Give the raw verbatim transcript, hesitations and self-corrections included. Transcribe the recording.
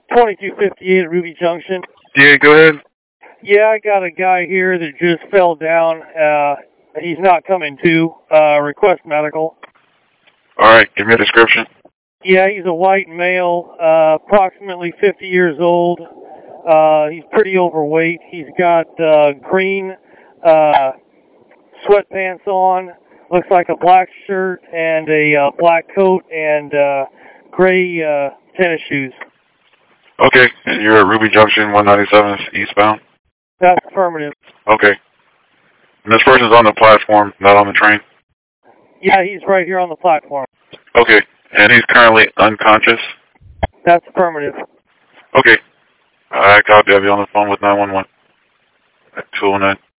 twenty-two fifty-eight at Ruby Junction. Yeah, go ahead. Yeah, I got a guy here that just fell down. Uh, he's not coming to. Uh, request medical. All right, give me a description. Yeah, he's a white male, uh, approximately fifty years old. Uh, he's pretty overweight. He's got uh, green uh, sweatpants on. Looks like a black shirt and a uh, black coat and uh, gray uh, tennis shoes. Okay, and you're at Ruby Junction, one ninety-seventh eastbound? That's affirmative. Okay. And this person's on the platform, not on the train? Yeah, he's right here on the platform. Okay, and he's currently unconscious? That's affirmative. Okay. I copy. I'll be on the phone with nine one one at two oh nine.